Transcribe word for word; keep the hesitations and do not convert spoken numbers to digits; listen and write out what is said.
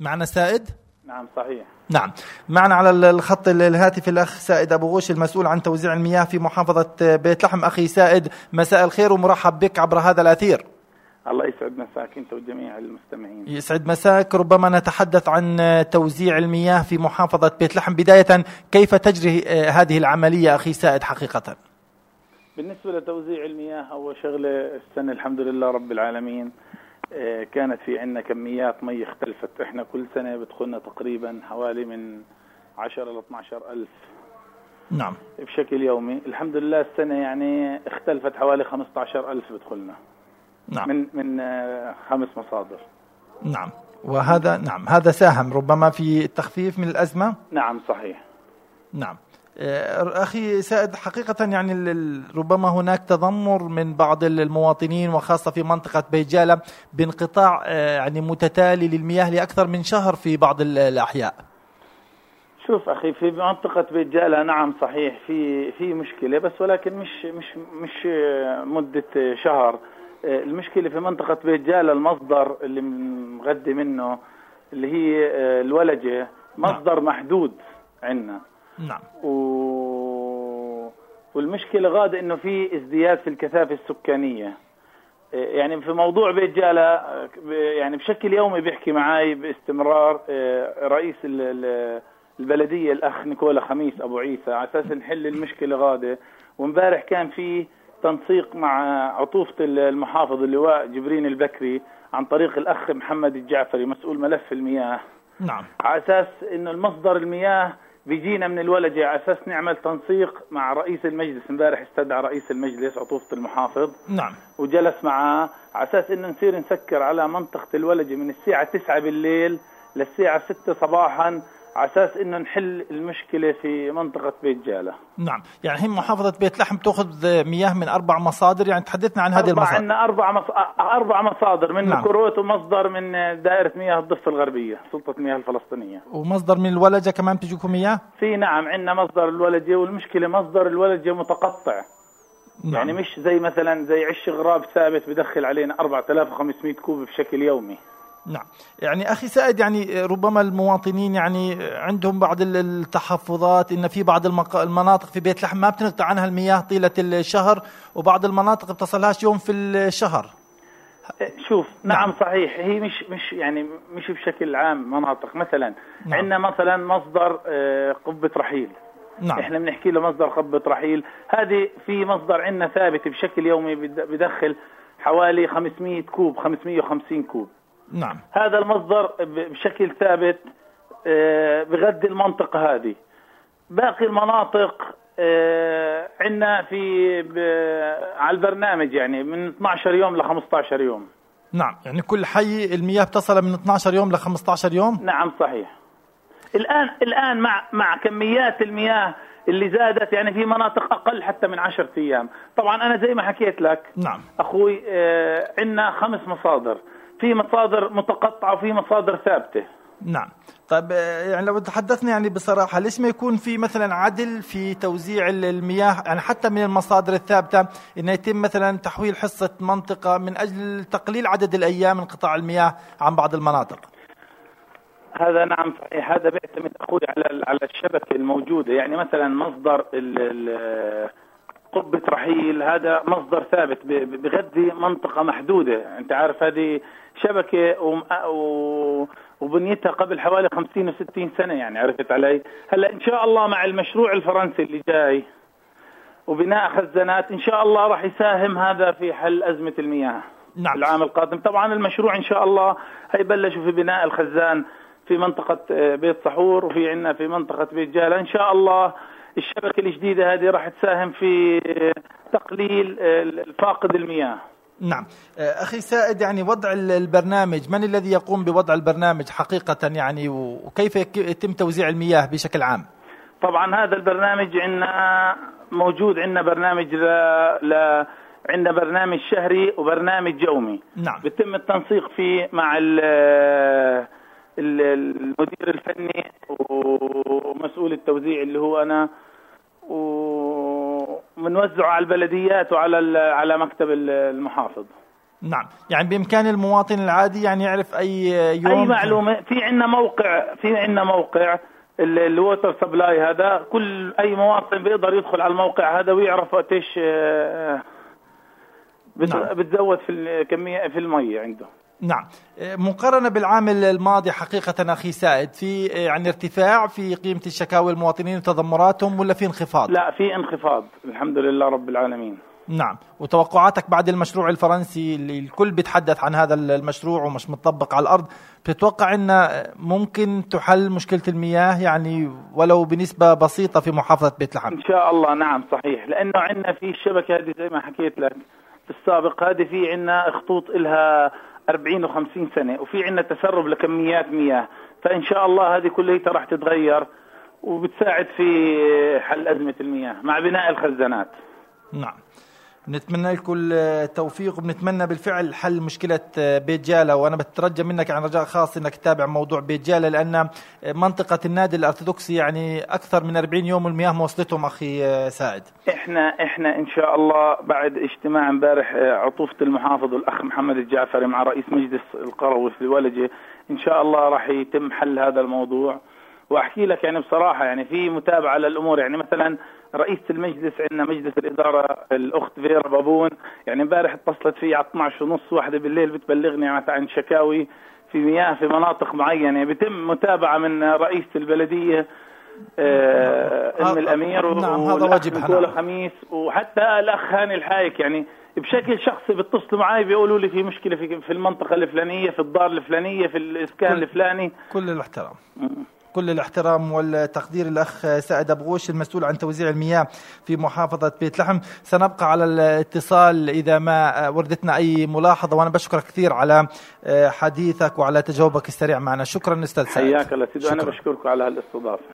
معنا سائد. نعم صحيح. نعم معنا على الخط الهاتف الأخ سائد أبو غوش المسؤول عن توزيع المياه في محافظة بيت لحم. أخي سائد مساء الخير ومرحب بك عبر هذا الأثير. الله يسعد مساك أنت وجميع المستمعين. يسعد مساك. ربما نتحدث عن توزيع المياه في محافظة بيت لحم. بداية كيف تجري هذه العملية أخي سائد حقيقة؟ بالنسبة لتوزيع المياه أول شغلة السنة الحمد لله رب العالمين كانت في عندنا كميات مي اختلفت. احنا كل سنة بدخلنا تقريبا حوالي من عشرة إلى اثني عشر ألف نعم بشكل يومي. الحمد لله السنة يعني اختلفت حوالي خمسة عشر ألف بدخلنا. نعم. من من خمس مصادر. نعم وهذا نعم هذا ساهم ربما في التخفيف من الأزمة. نعم صحيح. نعم أخي سائد حقيقة يعني ربما هناك تذمر من بعض المواطنين وخاصة في منطقة بيجالة بانقطاع يعني متتالي للمياه لأكثر من شهر في بعض الأحياء. شوف أخي في منطقة بيجالة نعم صحيح في في مشكلة بس ولكن مش مش مش مدة شهر. المشكلة في منطقة بيجالة المصدر اللي مغذي منه اللي هي الولجة مصدر نعم. محدود عندنا. نعم. و... والمشكلة غادة انه في ازدياد في الكثافة السكانية. يعني في موضوع بيت جالة يعني بشكل يومي بيحكي معاي باستمرار رئيس البلدية الاخ نيكولا خميس ابو عيسى على اساس نحل المشكلة غادة. وامبارح كان في تنسيق مع عطوفة المحافظ اللواء جبرين البكري عن طريق الاخ محمد الجعفري مسؤول ملف المياه. نعم. على اساس انه المصدر المياه بيجينا من الولجة على اساس نعمل تنسيق مع رئيس المجلس. امبارح استدعى رئيس المجلس عطوفة المحافظ. نعم. وجلس معاه على اساس انه نصير نسكر على منطقة الولجة من الساعة تسعة بالليل للساعة ستة صباحا على اساس انه نحل المشكلة في منطقة بيت جالة. نعم يعني هي محافظة بيت لحم تأخذ مياه من اربع مصادر. يعني تحدثنا عن هذه المصادر. عندنا اربع مص... اربع مصادر من نعم. كروت ومصدر من دائرة مياه الضفة الغربية سلطة مياه الفلسطينية. ومصدر من الولجة كمان بتجيكم مياه؟ في نعم عندنا مصدر الولجة. والمشكلة مصدر الولجة متقطع. نعم. يعني مش زي مثلا زي عش غراب ثابت بدخل علينا أربعة آلاف وخمسمائة كوب بشكل يومي. نعم يعني أخي سائد يعني ربما المواطنين يعني عندهم بعض التحفظات إن في بعض المناطق في بيت لحم ما بتنقطع عنها المياه طيلة الشهر وبعض المناطق بتصلهاش يوم في الشهر. شوف نعم, نعم صحيح. هي مش مش يعني مش بشكل عام مناطق مثلا. نعم. عندنا مثلا مصدر قبة رحيل. نعم. احنا بنحكي له مصدر قبة رحيل. هذه في مصدر عندنا ثابت بشكل يومي بدخل حوالي خمسمائة كوب خمسمائة وخمسين كوب. نعم. هذا المصدر بشكل ثابت بغذي المنطقة هذه. باقي المناطق عندنا في على البرنامج يعني من اثني عشر يوم ل خمسة عشر يوم. نعم يعني كل حي المياه بتصل من اثني عشر يوم ل خمسة عشر يوم. نعم صحيح. الآن الآن مع مع كميات المياه اللي زادت يعني في مناطق أقل حتى من عشرة أيام. طبعا أنا زي ما حكيت لك. نعم. أخوي عندنا خمس مصادر. في مصادر متقطعة وفي مصادر ثابتة. نعم. طيب يعني لو تحدثنا يعني بصراحة ليش ما يكون في مثلا عدل في توزيع المياه يعني حتى من المصادر الثابتة إنه يتم مثلا تحويل حصة منطقة من أجل تقليل عدد الأيام انقطاع المياه عن بعض المناطق. هذا نعم صحيح. هذا بيعتمد أخوي على على الشبكة الموجودة. يعني مثلا مصدر ال قبة رحيل هذا مصدر ثابت بغذي منطقة محدودة. أنت عارف هذه شبكة وبنيتها قبل حوالي خمسين وستين سنة يعني عرفت علي. هلأ إن شاء الله مع المشروع الفرنسي اللي جاي وبناء خزانات إن شاء الله راح يساهم هذا في حل أزمة المياه. نعم. العام القادم. طبعا المشروع إن شاء الله هيبلشوا في بناء الخزان في منطقة بيت صحور وفي عنا في منطقة بيت جالة. إن شاء الله الشبكة الجديدة هذه راح تساهم في تقليل فاقد المياه. نعم. أخي سائد يعني وضع البرنامج من الذي يقوم بوضع البرنامج حقيقة يعني وكيف يتم توزيع المياه بشكل عام؟ طبعا هذا البرنامج عندنا موجود. عندنا برنامج لا لا عندنا برنامج شهري وبرنامج يومي. نعم. بيتم التنسيق فيه مع المدير الفني ومسؤول التوزيع اللي هو أنا ومنوزعه على البلديات وعلى على مكتب المحافظ. نعم، يعني بإمكان المواطن العادي يعني يعرف أي يوم أي معلومة. في عندنا موقع في عندنا موقع الووتر سبلاي هذا، كل أي مواطن بيقدر يدخل على الموقع هذا ويعرف قديش بتزود في الكمية في المية عنده. نعم، مقارنة بالعام الماضي حقيقة أخي سائد، في يعني ارتفاع في قيمة الشكاوي المواطنين وتذمراتهم ولا في انخفاض؟ لا، في انخفاض الحمد لله رب العالمين. نعم، وتوقعاتك بعد المشروع الفرنسي اللي الكل بيتحدث عن هذا المشروع ومش متطبق على الأرض، بتتوقع أن ممكن تحل مشكلة المياه يعني ولو بنسبة بسيطة في محافظة بيت لحم؟ إن شاء الله. نعم صحيح، لأنه عندنا في الشبكة هذه زي ما حكيت لك في السابق، هذه في عندنا خطوط إلها أربعين وخمسين سنة، وفي عندنا تسرب لكميات مياه، فإن شاء الله هذه كلها راح تتغير وبتساعد في حل أزمة المياه مع بناء الخزانات. نعم، نتمنى لكم التوفيق وبنتمنى بالفعل حل مشكلة بيت جالة، وأنا بترجى منك عن رجاء خاص أنك تتابع موضوع بيت جالة، لأن منطقة النادي الأرثوذكسي يعني أكثر من أربعين يوم المياه ما وصلتهم أخي سائد. إحنا إحنا إن شاء الله بعد اجتماع امبارح عطوفة المحافظ والأخ محمد الجعفري مع رئيس مجلس القروي في الولجة، إن شاء الله راح يتم حل هذا الموضوع. وأحكي لك يعني بصراحة يعني في متابعة للأمور، يعني مثلا رئيس المجلس عندنا مجلس الإدارة الأخت فيرا بابون، يعني امبارح اتصلت في على اثنعش ونص واحدة بالليل بتبلغني عن شكاوي في مياه في مناطق معينة، بيتم متابعة من رئيس البلدية آه ام الأمير. نعم، هذا واجب خميس، وحتى الأخ هاني الحايك يعني بشكل شخصي بيتصلوا معي بيقولوا لي في مشكلة في في المنطقة الفلانية، في الدار الفلانية، في الإسكان كل الفلاني. كل الاحترام كل الاحترام والتقدير الأخ سائد أبو غوش المسؤول عن توزيع المياه في محافظة بيت لحم. سنبقى على الاتصال إذا ما وردتنا أي ملاحظة، وأنا بشكرك كثير على حديثك وعلى تجاوبك السريع معنا. شكرا أستاذ سائد. حياك الله سيدي، أنا بشكركم على هالاستضافة.